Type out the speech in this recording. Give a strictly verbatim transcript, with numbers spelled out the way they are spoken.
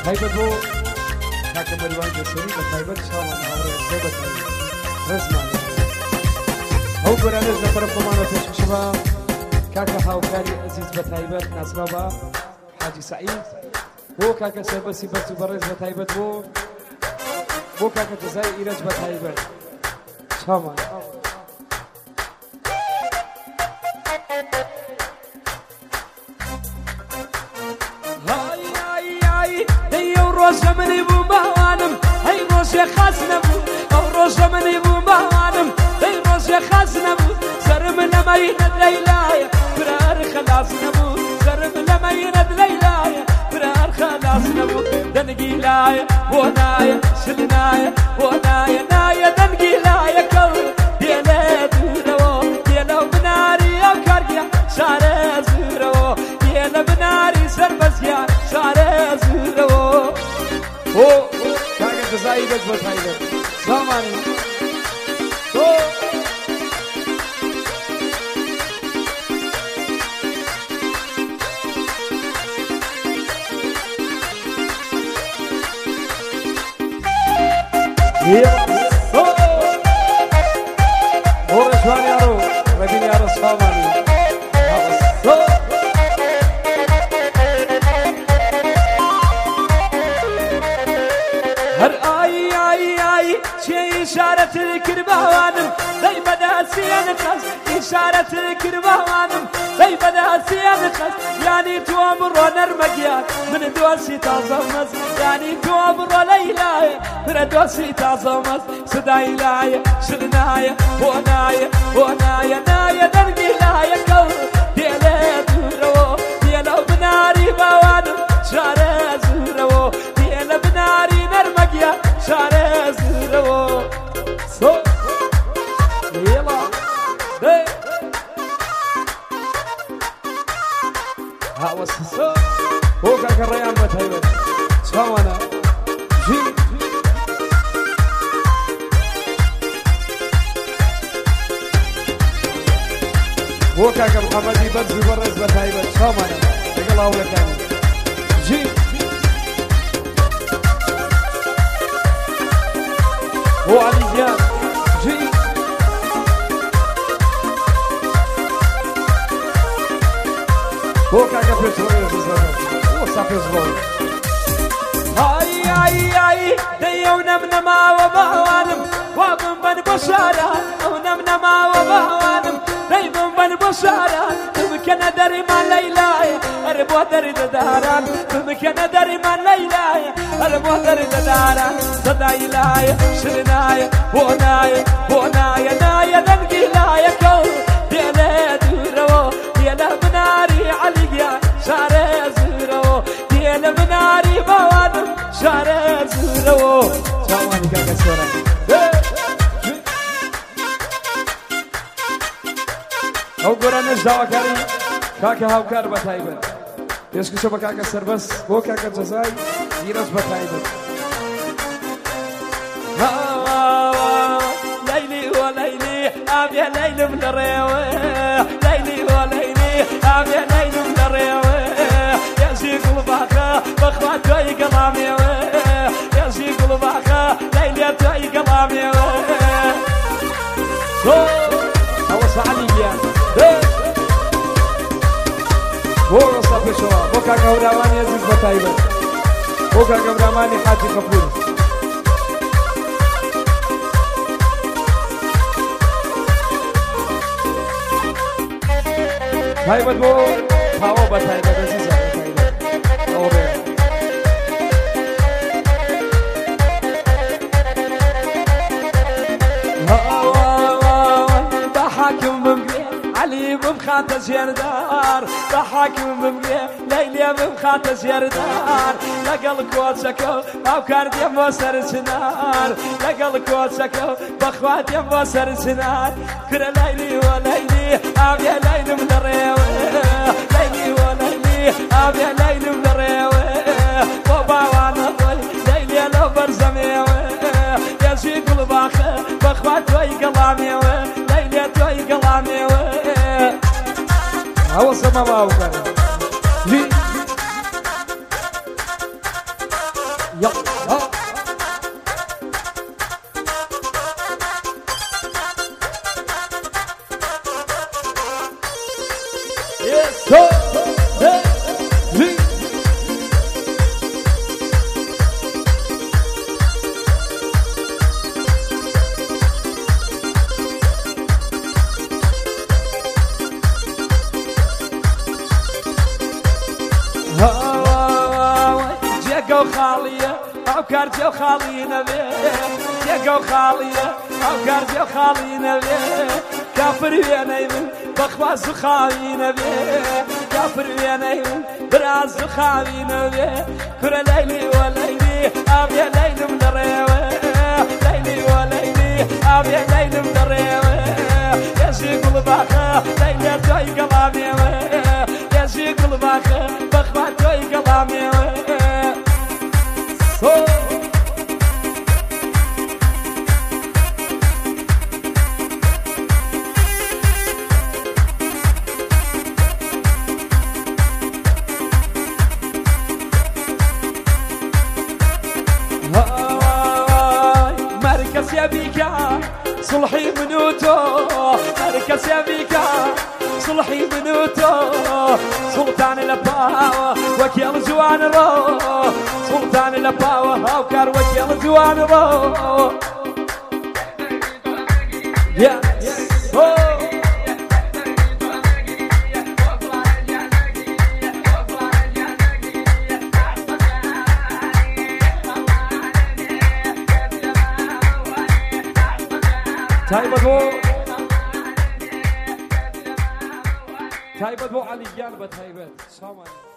تایبەت بۆ کاکە مەریوان جەسەری بە تایبەت شاوان هاوڕێ بە تایبەت ڕێزمانە ئەو گۆرانەش لە طرف خۆمانەوە پێشکەشەوە کاکە هاوکاری ئەزیز بە تایبەت ناسراو بە حاجی سعید بۆ کاکە سەربەسی بەرز و بەڕێز بە تایبەت بۆ بۆ کاکە جەزای ئیرەج بە تایبەت چاوان ڕۆژە منی بوو باوانم ئەی ڕۆژێ خاز نەبوو ئەو ڕۆژە منی بوو باوانم ئەی ڕۆژێ خاز نەبوو سەرم لە مەینەت لەیلایە برار خەلاص نەبوو سەرم لە مەینەت لەیلایە برار خەلاص نەبوو دەنگی لایە بۆ نایە شل نایە بۆ نایە نایە دەنگی لایە کەڵ دێلێ دوورەوە دێلە بناری ئەو کارگیە شارە زورەوە دێلە بناری سەربەزیان شارە زورەوە او کاکە جەزایی بەس بە تایبەت سامانی تۆ بۆ ڕێژوان یارۆ ڕەبین یارە سامانی إشارة الكربوانم ذي بدأ سيان خس إشارة الكربوانم ذي بدأ سيان خس يعني توامر ونرمجيان من دوسي تعظمز يعني توامر ليلاي من دوسي تعظمز صداي لاي شرنايا ونايا ونايا نايا درقي لايا كو ديلا دورو ديلا بناري بوانم شارع زورو ديلا بناري نرمجيان شارع زورو يلا hey ها وصل هو كاك الريان بتهيبت سوانا جي هو كاك محمد يبرز يبرز بتهيبت سوانا يقول الله ولا كان جي هو علي زياد جي هو كاكا بيسوي هو سافيزول هاي هاي هاي ديونا من ما وبهوانم وابن بن بشارة ونم نما وبهوانم ديونا بن بشارة بمكان دري ما ليلاي أربو دري داران بمكان دري ما ليلاي أربو دري داران صداي لاي شرناي وناي وناي ناي دنقي لاي كو ديلا دورو ديلا بناري عليا شارع زورو ديلا بناري بوادم شارع زورو چاوانی کاکە سۆرە ئەو گۆرانەش داواکاری کاکە هاوکار بە تایبەت پێشکەشە بە کاکە سەربەس بۆ کاکە جەزای ئیرەج بە تایبەت ليلي وليلي أبيا ليل من الريوة ليلي وليلي أبيا ليل من الريوة يا شيخ الباخة بخواتو يقلامي يا شيخ الباخة ليلي تو يقلامي هو سعلي بيان هو وصافي شوا هو كاكا هوراماني عزيز بە تایبەت هو كاكا هوراماني حاجی قبول تایبەت بۆ تاوە بە تایبەت عزیزە بە تایبەت ئەوڕێ بحاكم بمقري علي بمخاطة زيردار بحاكم بمقري ليلي بمخاطة زيردار لقل كوتسكو أو كارد يمو سر سنار لقل كوتسكو بخوات يمو سر سنار كرا ليلي وليلي أبيا ليلي من الريوة ليلي وليلي أبيا ليلي من الريوة وبا وانا ضل ليلي لو برزميوة يا شيخ الباخة بخوات توي قلاميوة ليلي توي قلاميوة هو سما باوكر وخالية أو كارجة وخالينا بيه تيقة وخالية أو كارجة وخالينا بيه كافر بينيمن بخواز وخالينا بيه كافر بينيمن براز وخالينا بيه كرة ليلي وليلي أبيا ليلي مدريوه ليلي وليلي أبيا ليلي مدريوه يجي قلباخه ليلي توي قلاميوه يجي قلباخه بخوا توي قلاميوه مركز يبيكا صلحي بنوتو مركز يبيكا صلحي بنوتو سلطان الاباوة وكيل جوان رو سلطان الاباوة هاوكار وكيل جوان رو يا تايبة بو تايبة بو علي جانبة تايبة سلام عليكم.